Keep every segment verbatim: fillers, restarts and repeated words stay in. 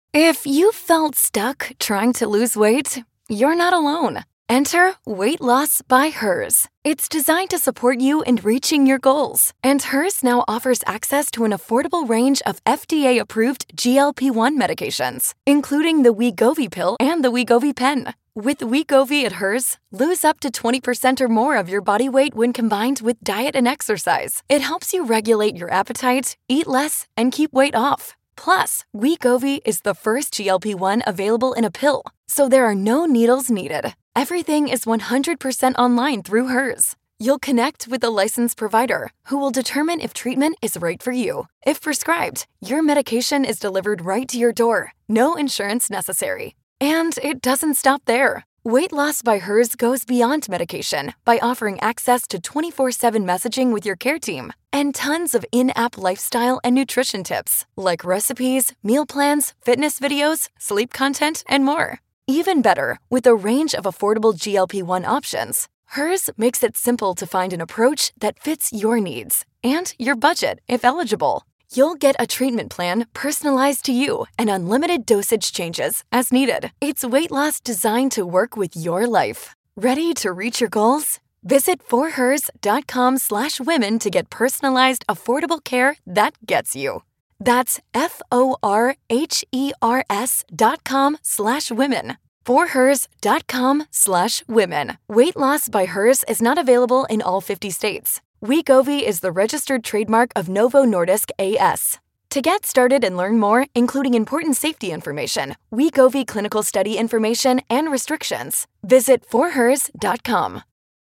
If you felt stuck trying to lose weight, you're not alone. Enter Weight Loss by Hers. It's designed to support you in reaching your goals. And Hers now offers access to an affordable range of F D A-approved G L P one medications, including the Wegovy pill and the Wegovy pen. With Wegovy at Hers, lose up to twenty percent or more of your body weight when combined with diet and exercise. It helps you regulate your appetite, eat less, and keep weight off. Plus, Wegovy is the first G L P one available in a pill, so there are no needles needed. Everything is one hundred percent online through Hers. You'll connect with a licensed provider who will determine if treatment is right for you. If prescribed, your medication is delivered right to your door. No insurance necessary. And it doesn't stop there. Weight Loss by Hers goes beyond medication by offering access to twenty-four seven messaging with your care team and tons of in-app lifestyle and nutrition tips like recipes, meal plans, fitness videos, sleep content, and more. Even better, with a range of affordable G L P one options, Hers makes it simple to find an approach that fits your needs and your budget if eligible. You'll get a treatment plan personalized to you and unlimited dosage changes as needed. It's weight loss designed to work with your life. Ready to reach your goals? Visit forhers.com slash women to get personalized, affordable care that gets you. That's F-O-R-H-E-R-S dot com slash women. forhers.com slash women. Weight Loss by Hers is not available in all fifty states. Wegovy is the registered trademark of Novo Nordisk A S. To get started and learn more, including important safety information, Wegovy clinical study information, and restrictions, visit forhers dot com.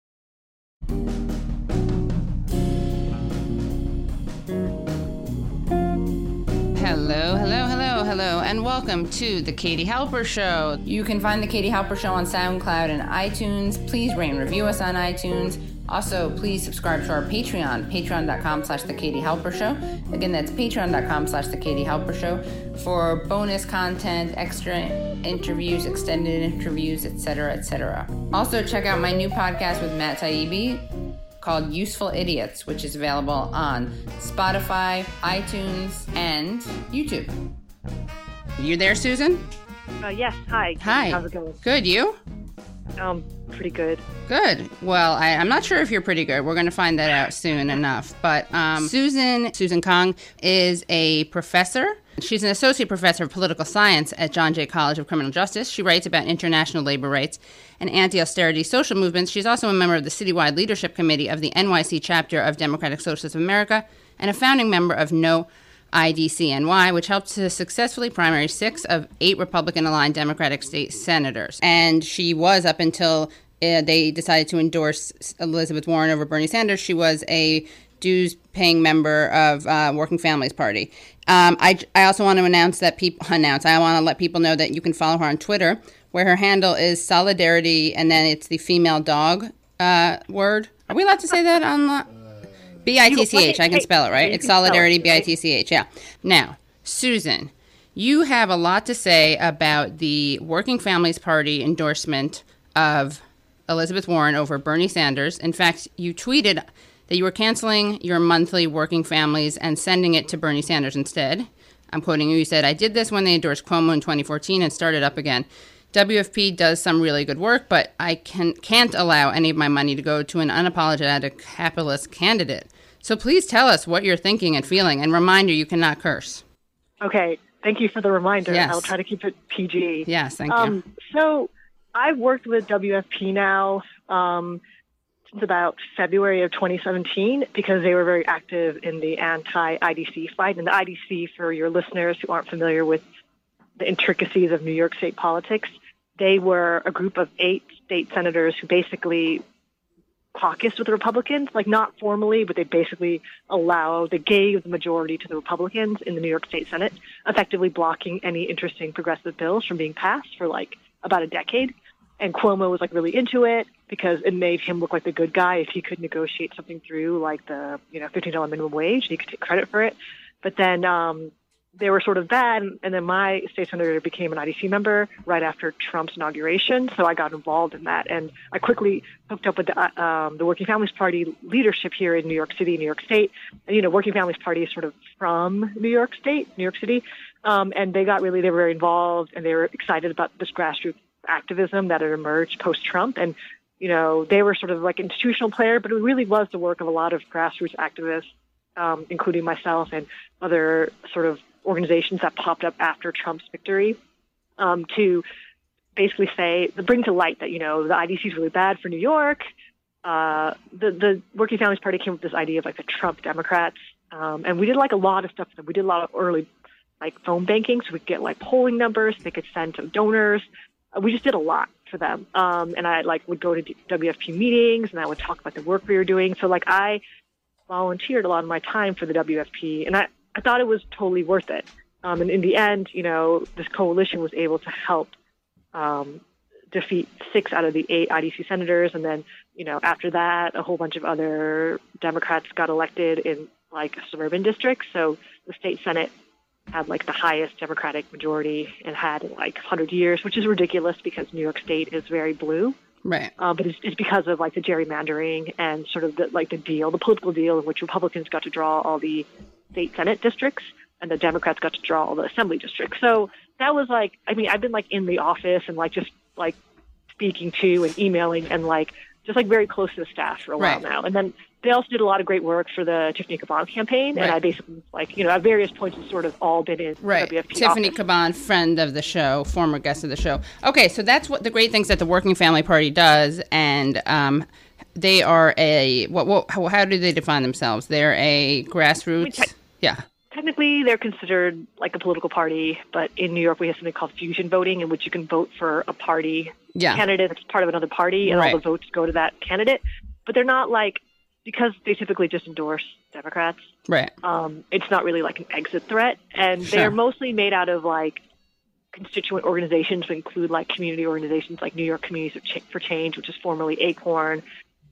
Hello, hello, hello, hello, and welcome to The Katie Halper Show. You can find The Katie Halper Show on SoundCloud and iTunes. Please rate and review us on iTunes. Also, please subscribe to our Patreon, patreon.com slash The Katie Halper Show. Again, that's patreon.com slash The Katie Halper Show for bonus content, extra interviews, extended interviews, et cetera, et cetera. Also, check out my new podcast with Matt Taibbi called Useful Idiots, which is available on Spotify, iTunes, and YouTube. You there, Susan? Uh, yes, hi. Hi. How's it going? Good, you? Um, pretty good. Good. Well, I, I'm not sure if you're pretty good. We're going to find that out soon enough. But um, Susan, Susan Kang is a professor. She's an associate professor of political science at John Jay College of Criminal Justice. She writes about international labor rights and anti-austerity social movements. She's also a member of the citywide leadership committee of the N Y C chapter of Democratic Socialists of America and a founding member of No I D C N Y, which helped to successfully primary six of eight Republican-aligned Democratic state senators. And she was, up until uh, they decided to endorse Elizabeth Warren over Bernie Sanders, she was a dues-paying member of uh, Working Families Party. Um, I, I also want to announce that people announce. I want to let people know that you can follow her on Twitter, where her handle is Solidarity, and then it's the female dog uh, word. Are we allowed to say that on? B I T C H. I can spell it, right? It's Solidarity, B I T C H, yeah. Now, Susan, you have a lot to say about the Working Families Party endorsement of Elizabeth Warren over Bernie Sanders. In fact, you tweeted that you were canceling your monthly Working Families and sending it to Bernie Sanders instead. I'm quoting you. You said, "I did this when they endorsed Cuomo in twenty fourteen and started up again. W F P does some really good work, but I can, can't allow any of my money to go to an unapologetic capitalist candidate. So please tell us what you're thinking and feeling, and reminder, you cannot curse." Okay, thank you for the reminder. Yes. I'll try to keep it P G. Yes, thank um, you. So I've worked with W F P now um, since about February of twenty seventeen because they were very active in the anti-I D C fight. And the I D C, for your listeners who aren't familiar with the intricacies of New York state politics, they were a group of eight state senators who basically caucused with the Republicans, like not formally, but they basically allow, they gave the majority to the Republicans in the New York State Senate, effectively blocking any interesting progressive bills from being passed for like about a decade. And Cuomo was like really into it because it made him look like the good guy if he could negotiate something through like the, you know, fifteen dollars minimum wage. He could take credit for it. But then um, they were sort of bad. And then my state senator became an I D C member right after Trump's inauguration. So I got involved in that. And I quickly hooked up with the, um, the Working Families Party leadership here in New York City, New York State. And, you know, Working Families Party is sort of from New York State, New York City. Um, and they got really, they were very involved and they were excited about this grassroots activism that had emerged post-Trump. And, you know, they were sort of like an institutional player, but it really was the work of a lot of grassroots activists, um, including myself and other sort of organizations that popped up after Trump's victory, um, to basically say, bring to light that, you know, the I D C is really bad for New York. Uh, the, the Working Families Party came up with this idea of like the Trump Democrats. Um, and we did like a lot of stuff for them. We did a lot of early like phone banking, so we could get like polling numbers. They could send to donors. Uh, we just did a lot for them. Um, and I like would go to W F P meetings and I would talk about the work we were doing. So like I volunteered a lot of my time for the W F P, and I, I thought it was totally worth it. Um, and in the end, you know, this coalition was able to help um, defeat six out of the eight I D C senators. And then, you know, after that, a whole bunch of other Democrats got elected in like suburban districts. So the state Senate had like the highest Democratic majority and had in like one hundred years, which is ridiculous because New York State is very blue. Right. Uh, but it's, it's because of like the gerrymandering and sort of the, like the deal, the political deal in which Republicans got to draw all the state Senate districts and the Democrats got to draw all the assembly districts. So that was like, I mean, I've been like in the office and like just like speaking to and emailing and like just like very close to the staff for a right. while now. And then they also did a lot of great work for the Tiffany Caban campaign. Right. And I basically like, you know, at various points have sort of all been in right. W F P Tiffany office. Caban, friend of the show, former guest of the show. Okay, so that's what the great things that the Working Family Party does. And um, they are a, what, what, how, how do they define themselves? They're a grassroots, I mean, te- yeah. Technically, they're considered like a political party, but in New York, we have something called fusion voting, in which you can vote for a party yeah. candidate that's part of another party, and right. all the votes go to that candidate. But they're not like, because they typically just endorse Democrats, right? Um, it's not really like an exit threat, and sure. they're mostly made out of like constituent organizations, which include like community organizations like New York Communities for Change, which is formerly ACORN.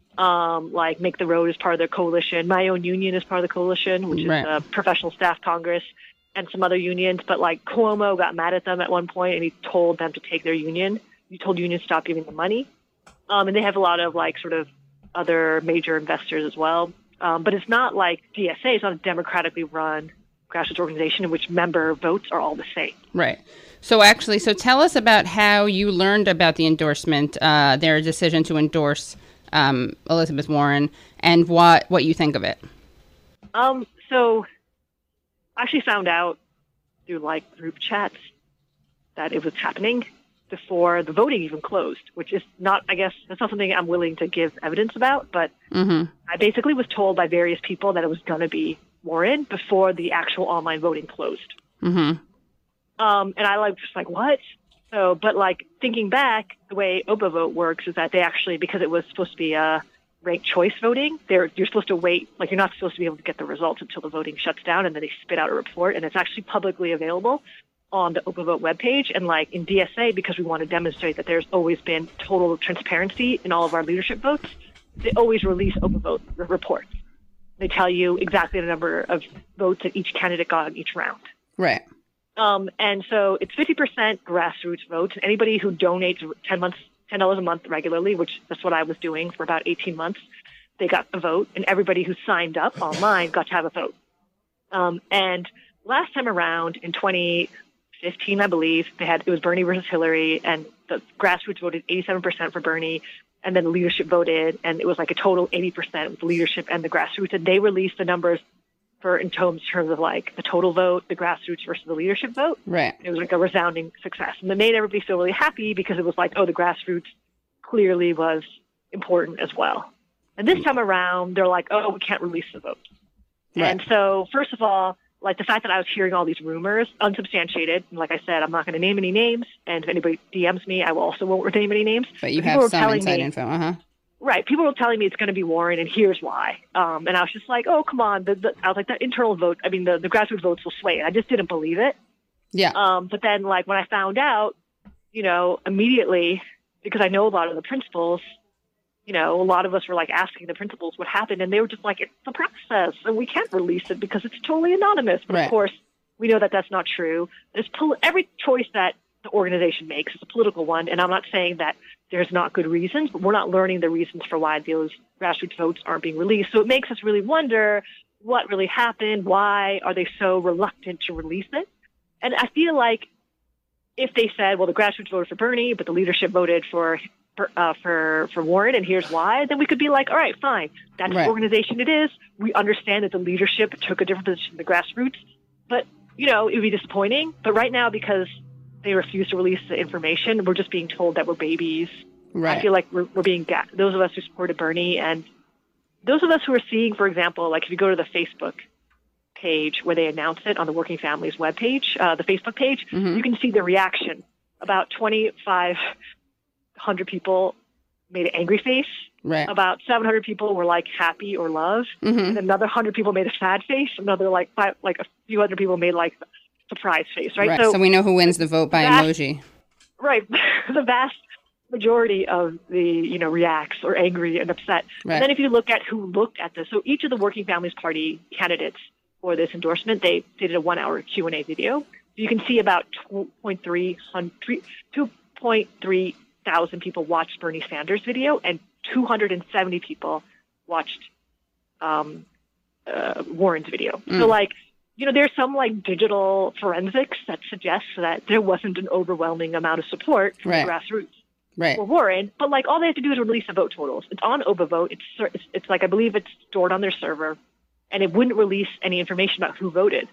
Um, like Make the Road is part of their coalition. My own union is part of the coalition, which right. is the Professional Staff Congress, and some other unions. But like Cuomo got mad at them at one point, and he told them to take their union. He told unions to stop giving them money. Um, and they have a lot of like sort of other major investors as well. Um, but it's not like D S A. It's not a democratically run grassroots organization in which member votes are all the same. Right. So actually, so tell us about how you learned about the endorsement, uh, their decision to endorse um, Elizabeth Warren, and what, what you think of it. Um, so I actually found out through like group chats that it was happening before the voting even closed, which is not, I guess, that's not something I'm willing to give evidence about, but mm-hmm. I basically was told by various people that it was going to be Warren before the actual online voting closed. Mm-hmm. Um, and I like just like, what? So, but like thinking back, the way OpaVote works is that they actually, because it was supposed to be a ranked choice voting, they're, you're supposed to wait, like you're not supposed to be able to get the results until the voting shuts down, and then they spit out a report, and it's actually publicly available on the OpaVote webpage. And like in D S A, because we want to demonstrate that there's always been total transparency in all of our leadership votes, they always release OpaVote reports. They tell you exactly the number of votes that each candidate got in each round. Right. Um, and so it's fifty percent grassroots votes. Anybody who donates ten months, ten dollars a month regularly, which that's what I was doing for about eighteen months, they got a vote. And everybody who signed up online got to have a vote. Um, and last time around in twenty fifteen, I believe, they had, it was Bernie versus Hillary, and the grassroots voted eighty-seven percent for Bernie, and then the leadership voted, and it was like a total eighty percent with the leadership and the grassroots. And they released the numbers for in terms, terms of like the total vote, the grassroots versus the leadership vote. Right. It was like a resounding success. And it made everybody feel really happy because it was like, oh, the grassroots clearly was important as well. And this time around, they're like, oh, we can't release the vote. Right. And so, first of all, like the fact that I was hearing all these rumors, unsubstantiated, and like I said, I'm not going to name any names, and if anybody D Ms me, I will also won't name any names. But you but have some inside me, info, uh-huh. Right. People were telling me it's going to be Warren, and here's why. Um, and I was just like, oh, come on. The, the, I was like, the internal vote, I mean, the, the grassroots votes will sway. And I just didn't believe it. Yeah. Um, but then, like, when I found out, you know, immediately, because I know a lot of the principals, you know, a lot of us were, like, asking the principals what happened, and they were just like, it's the process, and we can't release it because it's totally anonymous. But, right. of course, We know that that's not true. There's pol- every choice that the organization makes is a political one, and I'm not saying that there's not good reasons, but we're not learning the reasons for why those grassroots votes aren't being released. So it makes us really wonder what really happened. Why are they so reluctant to release it? And I feel like if they said, well, the grassroots voted for Bernie, but the leadership voted for uh, for for Warren, and here's why, then we could be like, all right, fine. That's right. the organization it is. We understand that the leadership took a different position than the grassroots. But, you know, it would be disappointing. But right now, because they refuse to release the information, we're just being told that we're babies. Right. I feel like we're, we're being, ga- those of us who supported Bernie, and those of us who are seeing, for example, like if you go to the Facebook page where they announce it on the Working Families webpage, uh, the Facebook page, mm-hmm. you can see the reaction. About twenty-five hundred people made an angry face. Right. About seven hundred people were like happy or love. Mm-hmm. And another one hundred people made a sad face. Another like five, like a few hundred people made like surprise face, right? Right. So, so we know who wins the vote by vast, emoji. Right. The vast majority of the, you know, reacts or angry and upset. Right. And then if you look at who looked at this, so each of the Working Families Party candidates for this endorsement, they, they did a one-hour Q and A video. You can see about two point three thousand people watched Bernie Sanders' video, and two hundred seventy people watched um, uh, Warren's video. Mm. So, like, you know, there's some, like, digital forensics that suggests that there wasn't an overwhelming amount of support from right. the grassroots right. for Warren. But, like, all they have to do is release the vote totals. It's on OvaVote. It's, it's, it's like, I believe it's stored on their server, and it wouldn't release any information about who voted.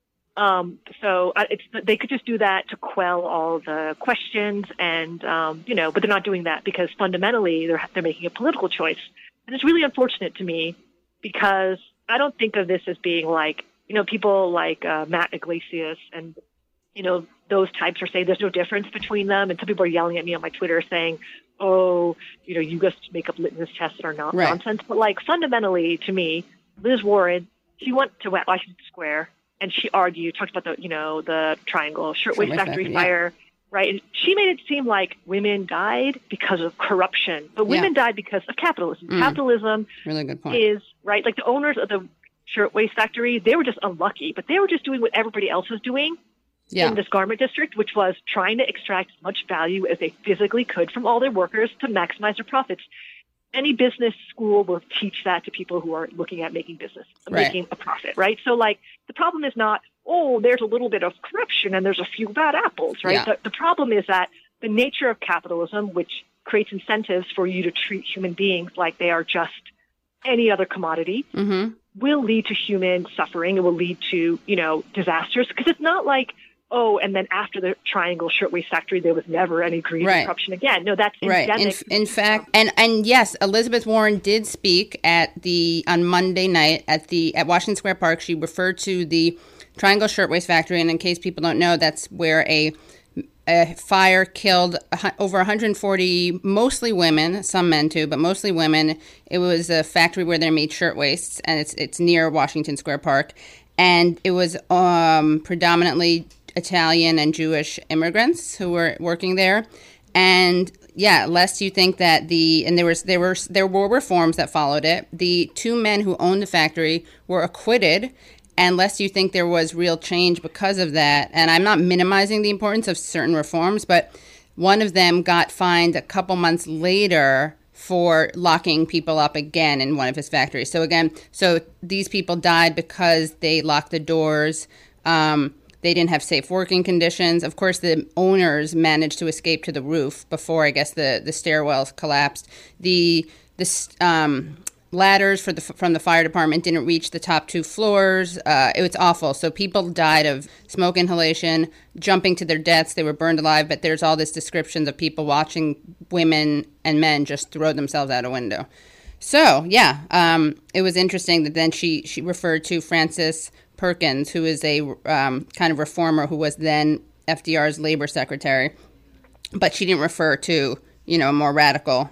Um, so uh, it's, they could just do that to quell all the questions, and um, you know, but they're not doing that because fundamentally they're they're making a political choice, and it's really unfortunate to me because I don't think of this as being like, you know, people like uh, Matt Iglesias and, you know, those types are saying there's no difference between them, and some people are yelling at me on my Twitter saying, oh, you know, you just make up litmus tests that are not right. nonsense. But like fundamentally, to me, Liz Warren, she went to Washington Square. And she argued, talked about the, you know, the Triangle Shirtwaist Factory Factory, fire, yeah. right? And she made it seem like women died because of corruption, but women yeah. died because of capitalism. Mm. Capitalism really good point. is, right, like the owners of the Shirtwaist Factory, they were just unlucky, but they were just doing what everybody else was doing yeah. in this garment district, which was trying to extract as much value as they physically could from all their workers to maximize their profits. Any business school will teach that to people who are looking at making business, right. making a profit, right? So, like, the problem is not, oh, there's a little bit of corruption and there's a few bad apples, right? Yeah. The, the problem is that the nature of capitalism, which creates incentives for you to treat human beings like they are just any other commodity, mm-hmm. will lead to human suffering. It will lead to, you know, disasters. Because it's not like, oh, and then after the Triangle Shirtwaist Factory, there was never any greed right. or corruption again. No, that's right. endemic. In, in fact, and and yes, Elizabeth Warren did speak at the on Monday night at the at Washington Square Park. She referred to the Triangle Shirtwaist Factory, and in case people don't know, that's where a a fire killed over one hundred forty, mostly women, some men too, but mostly women. It was a factory where they made shirtwaists, and it's it's near Washington Square Park, and it was um, predominantly Italian and Jewish immigrants who were working there. And yeah, lest you think that the and there was there were there were reforms that followed it. The two men who owned the factory were acquitted, and lest you think there was real change because of that. And I'm not minimizing the importance of certain reforms, but one of them got fined a couple months later for locking people up again in one of his factories. So again, so these people died because they locked the doors. Um, They didn't have safe working conditions. Of course, the owners managed to escape to the roof before, I guess, the, the stairwells collapsed. The the um, ladders for the from the fire department didn't reach the top two floors. Uh, it was awful. So people died of smoke inhalation, jumping to their deaths. They were burned alive. But there's all this descriptions of people watching women and men just throw themselves out a window. So, yeah, um, it was interesting that then she, she referred to Frances Perkins, who is a um, kind of reformer who was then F D R's labor secretary, but she didn't refer to, you know, a more radical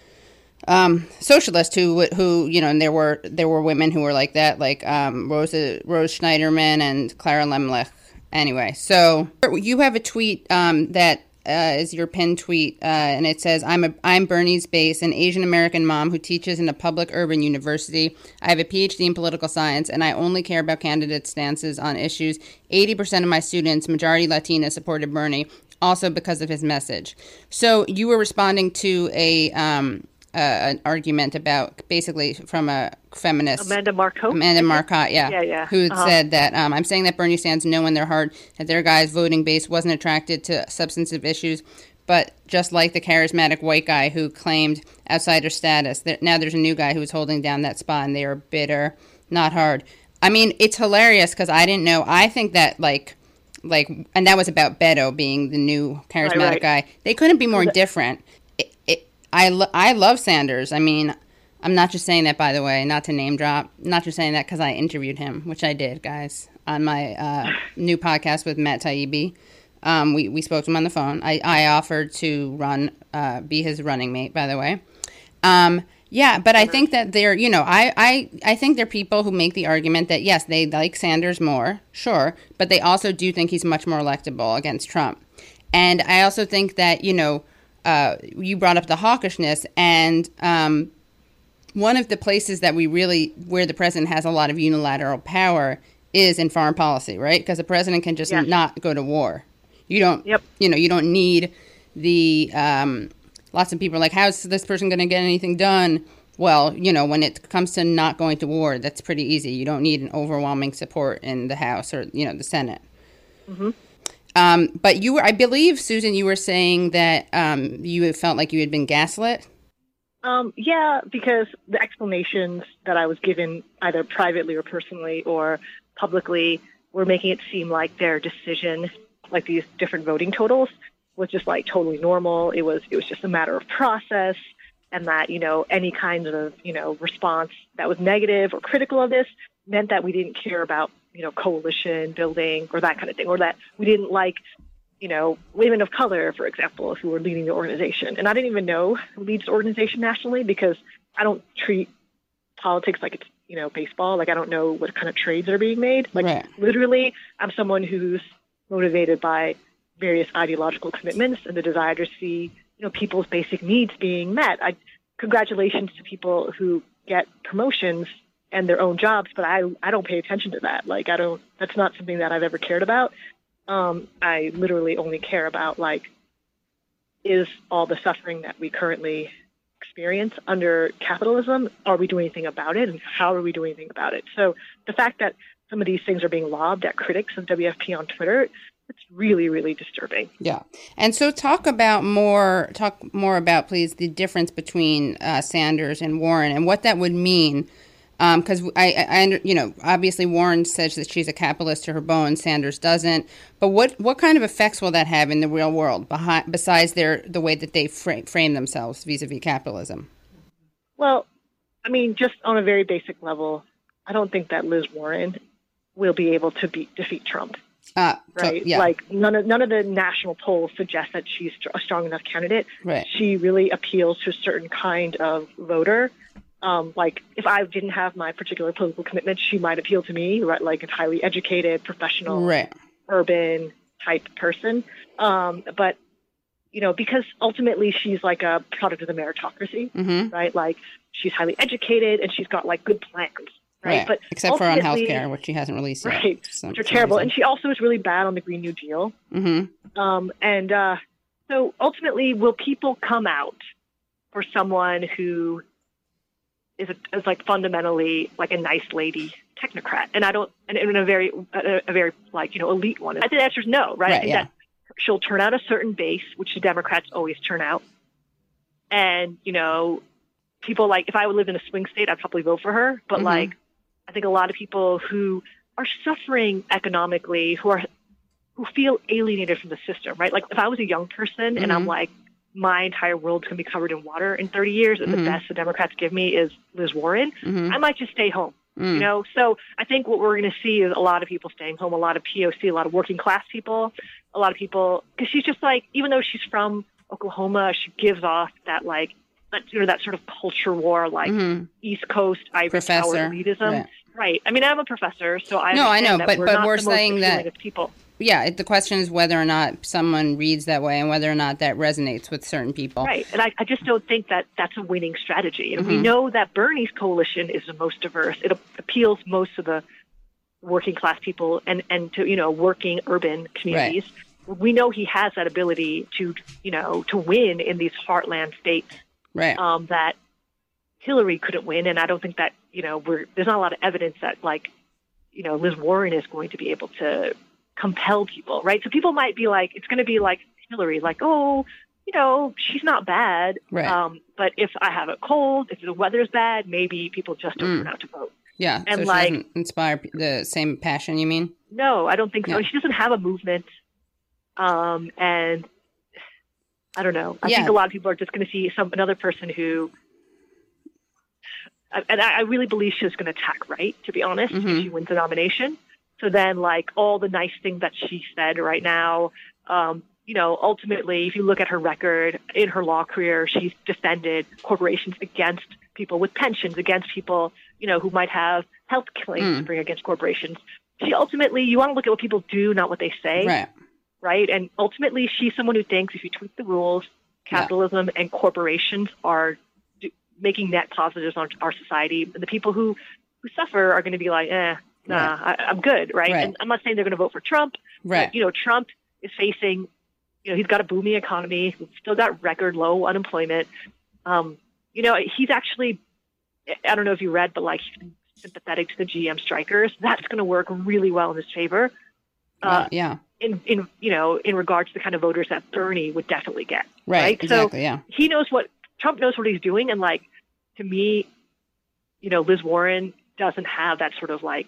um, socialist who, who, you know, and there were there were women who were like that, like um, Rose, Rose Schneiderman and Clara Lemlich. Anyway, so you have a tweet um, that uh, is your pinned tweet, uh, and it says, I'm a, I'm Bernie's base, an Asian American mom who teaches in a public urban university. I have a P H D in political science, and I only care about candidate stances on issues. eighty percent of my students, majority Latina, supported Bernie, also because of his message. So you were responding to a... Um, Uh, an argument about basically from a feminist Amanda Marcotte. Amanda Marcotte, yeah, yeah, yeah. who uh-huh. said that um, I'm saying that Bernie stands know in their heart that their guy's voting base wasn't attracted to substantive issues, but just like the charismatic white guy who claimed outsider status, there, now there's a new guy who's holding down that spot, and they are bitter, not hard. I mean, it's hilarious because I didn't know. I think that like. Like, and that was about Beto being the new charismatic right, right. guy. They couldn't be more different. It, it, I, lo- I love Sanders. I mean, I'm not just saying that, by the way, not to name drop. Not just saying that because I interviewed him, which I did, guys, on my uh, new podcast with Matt Taibbi. Um, we, we spoke to him on the phone. I, I offered to run, uh, be his running mate, by the way. Um, yeah, but I think that they're, you know, I, I, I think there are people who make the argument that, yes, they like Sanders more, sure, but they also do think he's much more electable against Trump. And I also think that, you know, uh, you brought up the hawkishness, and um, one of the places that we really, where the president has a lot of unilateral power is in foreign policy, right? Because the president can just yes. not go to war. You don't, yep. you know, you don't need the... Um, Lots of people are like, how's this person going to get anything done? Well, you know, when it comes to not going to war, that's pretty easy. You don't need an overwhelming support in the House or, you know, the Senate. Mm-hmm. Um, but you were, I believe, Susan, you were saying that um, you felt like you had been gaslit. Um, yeah, because the explanations that I was given either privately or personally or publicly were making it seem like their decision, like these different voting totals, was just like totally normal. It was it was just a matter of process, and that, you know, any kind of, you know, response that was negative or critical of this meant that we didn't care about, you know, coalition building or that kind of thing, or that we didn't like, you know, women of color, for example, who were leading the organization. And I didn't even know who leads the organization nationally because I don't treat politics like it's, you know, baseball. Like, I don't know what kind of trades are being made. Like, right. Literally, I'm someone who's motivated by various ideological commitments and the desire to see, you know, people's basic needs being met. I, congratulations to people who get promotions and their own jobs, but I, I don't pay attention to that. Like, I don't, that's not something that I've ever cared about. Um, I literally only care about, like, is all the suffering that we currently experience under capitalism, are we doing anything about it, and how are we doing anything about it? So the fact that some of these things are being lobbed at critics of W F P on Twitter, it's really, really disturbing. Yeah. And so talk about more, talk more about, please, the difference between uh, Sanders and Warren and what that would mean. Because um, I, I, I, you know, obviously Warren says that she's a capitalist to her bones. Sanders doesn't. But what, what kind of effects will that have in the real world, behind, besides their the way that they frame, frame themselves vis-a-vis capitalism? Well, I mean, just on a very basic level, I don't think that Liz Warren will be able to beat, defeat Trump. Uh, right. So, yeah. Like, none of none of the national polls suggest that she's a strong enough candidate. Right. She really appeals to a certain kind of voter. Um, like, if I didn't have my particular political commitment, she might appeal to me, right? Like a highly educated, professional, right. urban type person. Um, but, you know, because ultimately she's like a product of the meritocracy, mm-hmm. right? Like, she's highly educated and she's got like good plans. Right. right. But except for on healthcare, which she hasn't released yet. Right. Some, which are terrible. And she also is really bad on the Green New Deal. Mm-hmm. Um, and uh, so ultimately, will people come out for someone who is, a, is like fundamentally like a nice lady technocrat? And I don't, and in a very, a, a very like, you know, elite one. I think the answer is no, right? right I think yeah. that she'll turn out a certain base, which the Democrats always turn out. And, you know, people like, if I would live in a swing state, I'd probably vote for her. But mm-hmm. like, I think a lot of people who are suffering economically, who are who feel alienated from the system, right? Like, if I was a young person mm-hmm. and I'm like, my entire world's going to be covered in water in thirty years, and mm-hmm. the best the Democrats give me is Liz Warren, mm-hmm. I might just stay home, mm. you know? So I think what we're going to see is a lot of people staying home, a lot of P O C, a lot of working class people, a lot of people, because she's just like, even though she's from Oklahoma, she gives off that like, that, you know, that sort of culture war, like mm-hmm. East Coast Ivy Tower elitism. Right. right. I mean, I'm a professor, so I no, I know, that but we're but not we're the saying most that people. yeah, it, the question is whether or not someone reads that way and whether or not that resonates with certain people. Right. And I, I just don't think that that's a winning strategy. And Mm-hmm. we know that Bernie's coalition is the most diverse. It appeals most to the working class people and, and to, you know, working urban communities. Right. We know he has that ability to, you know, to win in these heartland states right. um, that Hillary couldn't win. And I don't think that, you know, we're, there's not a lot of evidence that, like, you know, Liz Warren is going to be able to compel people, right? So people might be like, it's going to be like Hillary, like, oh, you know, she's not bad. Right. Um, but if I have a cold, if the weather's bad, maybe people just don't Mm. turn out to vote. Yeah. And so she like, doesn't inspire the same passion, you mean? No, I don't think so. Yeah. She doesn't have a movement. Um, and I don't know. I Yeah. think a lot of people are just going to see some another person who, and I I really believe she's going to attack Wright, to be honest, Mhm. if she wins the nomination. So then, like, all the nice things that she said right now, um, you know, ultimately, if you look at her record in her law career, she's defended corporations against people with pensions, against people, you know, who might have health claims Mm. to bring against corporations. She ultimately, you want to look at what people do, not what they say. Right. Right. And ultimately, she's someone who thinks if you tweak the rules, capitalism and corporations are do, making net positives on our society. And the people who, who suffer are going to be like, eh, nah, Right. I, I'm good. Right? Right. And I'm not saying they're going to vote for Trump. Right. But, you know, Trump is facing, you know, he's got a booming economy. He's still got record low unemployment. Um, you know, he's actually, I don't know if you read, but like he's sympathetic to the G M strikers. That's going to work really well in his favor. Uh, Uh, yeah. in, in you know, in regards to the kind of voters that Bernie would definitely get. Right. Right. Exactly. So yeah. he knows what Trump knows what he's doing. And like, to me, you know, Liz Warren doesn't have that sort of like,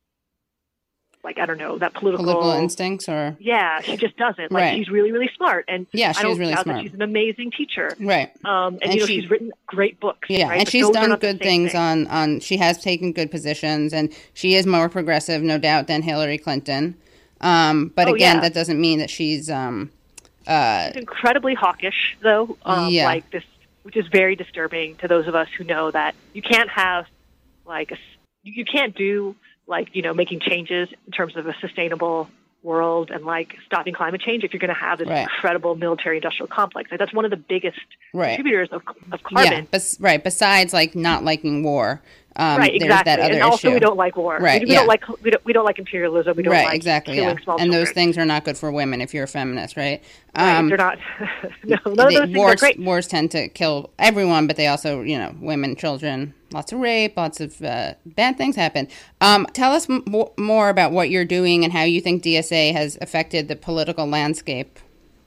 like, I don't know, that political, Political instincts or. yeah, she just doesn't. Like, Right. she's really, really smart. And Yeah, I she's don't really doubt smart. that she's an amazing teacher. Right. Um, and, And you know, she- she's written great books. Yeah, right? and But she's those are done not the good same things thing. on, on, she has taken good positions, and she is more progressive, no doubt, than Hillary Clinton. Um, but Oh, again, yeah. that doesn't mean that she's, um, uh, She's incredibly hawkish, though. Um, Yeah. Like this, which is very disturbing to those of us who know that you can't have, like, a, you can't do, like, you know, making changes in terms of a sustainable world and, like, stopping climate change if you're going to have this Right. incredible military-industrial complex. Like, that's one of the biggest Right. contributors of, of yeah, carbon. bes- right, besides, like, not liking war. Um, Right, there's exactly. that other And also, issue. we don't like war. Right, We, we yeah. don't like we don't, we don't like imperialism. We don't Right, like exactly, killing yeah. small And those children. things are not good for women if you're a feminist, right? Right, Um, they're not. no, none of they- those things wars, are great. wars tend to kill everyone, but they also, you know, women, children, lots of rape, lots of uh, bad things happen. Um, tell us m- more about what you're doing and how you think D S A has affected the political landscape.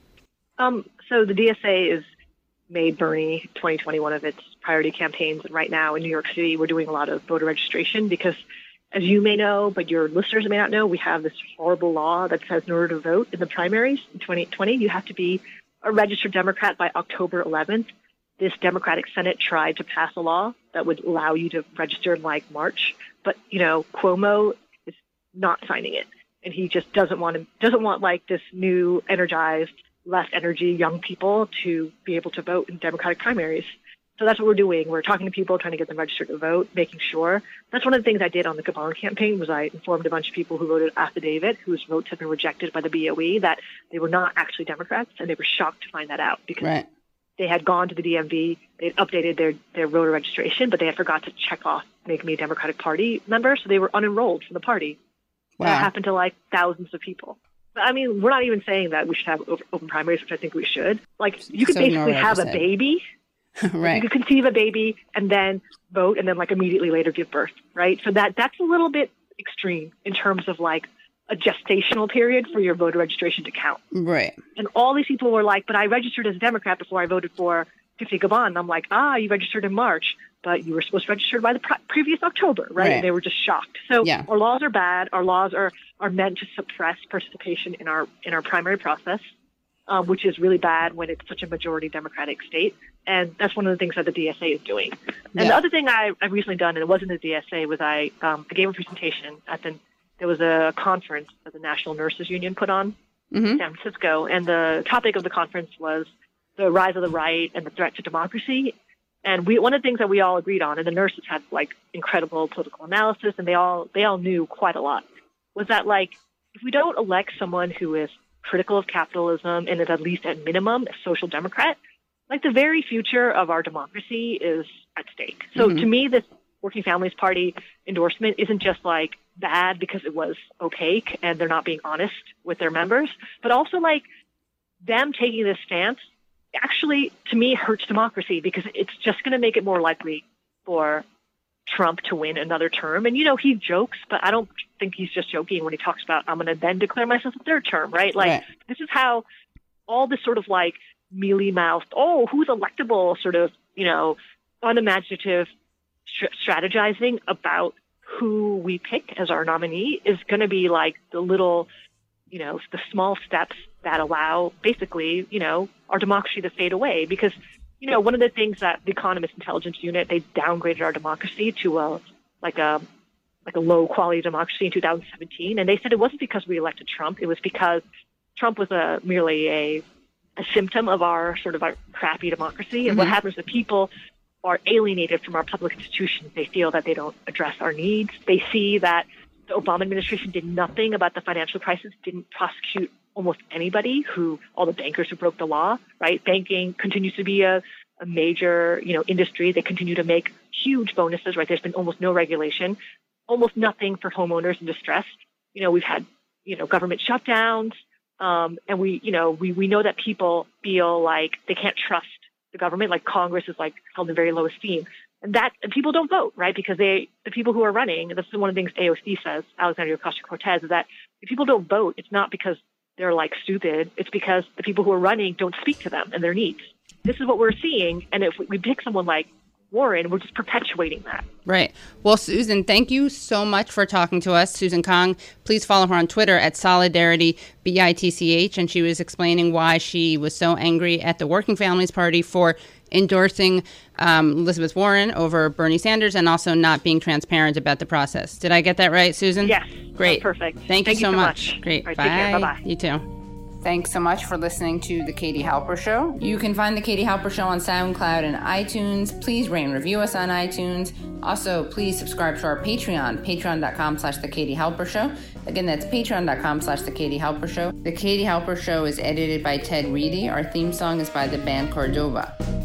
Um, so the D S A has made Bernie twenty twenty one of its priority campaigns. And right now in New York City, we're doing a lot of voter registration because, as you may know, but your listeners may not know, we have this horrible law that says in order to vote in the primaries in twenty twenty, you have to be a registered Democrat by October eleventh. This Democratic Senate tried to pass a law that would allow you to register in like March, but you know Cuomo is not signing it, and he just doesn't want to doesn't want like this new energized, less energy young people to be able to vote in Democratic primaries. So that's what we're doing. We're talking to people, trying to get them registered to vote, making sure. That's one of the things I did on the Gabon campaign was I informed a bunch of people who voted affidavit, whose votes had been rejected by the B O E, that they were not actually Democrats, and they were shocked to find that out because Right. they had gone to the D M V, they had updated their, their voter registration, but they had forgot to check off make me a Democratic Party member, so they were unenrolled from the party. Wow. That happened to like thousands of people. But, I mean, we're not even saying that we should have open primaries, which I think we should. Like, you could So basically Nora have a just said. baby. You Right. could conceive a baby and then vote and then like immediately later give birth, right? So that that's a little bit extreme in terms of like a gestational period for your voter registration to count. Right. And all these people were like, but I registered as a Democrat before I voted for Tiffany Gabon. And I'm like, ah, you registered in March, but you were supposed to register by the pre- previous October, right? Right. And they were just shocked. So Yeah. our laws are bad. Our laws are, are meant to suppress participation in our in our primary process, um, which is really bad when it's such a majority Democratic state. And that's one of the things that the D S A is doing. And Yeah. the other thing I, I've recently done, and it wasn't the D S A, was I, um, I gave a presentation at the, there was a conference that the National Nurses Union put on Mm-hmm. in San Francisco. And the topic of the conference was the rise of the right and the threat to democracy. And we, one of the things that we all agreed on, and the nurses had like incredible political analysis, and they all, they all knew quite a lot, was that like, if we don't elect someone who is critical of capitalism and is at least at minimum a social democrat, like the very future of our democracy is at stake. So mm-hmm. to me, this Working Families Party endorsement isn't just like bad because it was opaque and they're not being honest with their members, but also like them taking this stance actually, to me, hurts democracy because it's just going to make it more likely for Trump to win another term. And, you know, he jokes, but I don't think he's just joking when he talks about, I'm going to then declare myself a third term, right? Like, right. This is how all this sort of like mealy-mouthed, oh, who's electable sort of, you know, unimaginative st- strategizing about who we pick as our nominee is going to be like the little, you know, the small steps that allow basically, you know, our democracy to fade away. Because, you know, one of the things that the Economist Intelligence Unit, they downgraded our democracy to a like a like a low quality democracy in two thousand seventeen, and they said it wasn't because we elected Trump; it was because Trump was a merely a a symptom of our sort of our crappy democracy. And mm-hmm. what happens is people are alienated from our public institutions. They feel that they don't address our needs. They see that the Obama administration did nothing about the financial crisis, didn't prosecute almost anybody who, all the bankers who broke the law, right? Banking continues to be a, a major, you know, industry. They continue to make huge bonuses, right? There's been almost no regulation, almost nothing for homeowners in distress. You know, we've had, you know, government shutdowns. Um, and we, you know, we, we know that people feel like they can't trust the government, like Congress is like held in very low esteem. And that, and people don't vote, right? Because they, the people who are running, this is one of the things A O C says, Alexandria Ocasio-Cortez, is that if people don't vote, it's not because they're like stupid. It's because the people who are running don't speak to them and their needs. This is what we're seeing. And if we pick someone like Warren, we're just perpetuating that. Right. Well, Susan, thank you so much for talking to us. Susan Kang, please follow her on Twitter at Solidarity B I T C H. And she was explaining why she was so angry at the Working Families Party for endorsing um, Elizabeth Warren over Bernie Sanders and also not being transparent about the process. Did I get that right, Susan? Yes. Great. Perfect. Thank, Thank you so you so much. much. Great. Right, bye. Take care. Bye-bye. You too. Thanks so much for listening to The Katie Halper Show. You can find The Katie Halper Show on SoundCloud and iTunes. Please rate and review us on iTunes. Also, please subscribe to our Patreon, patreon.com slash The Katie Halper Show. Again, that's patreon.com slash The Katie Halper Show. The Katie Halper Show is edited by Ted Reedy. Our theme song is by the band Cordova.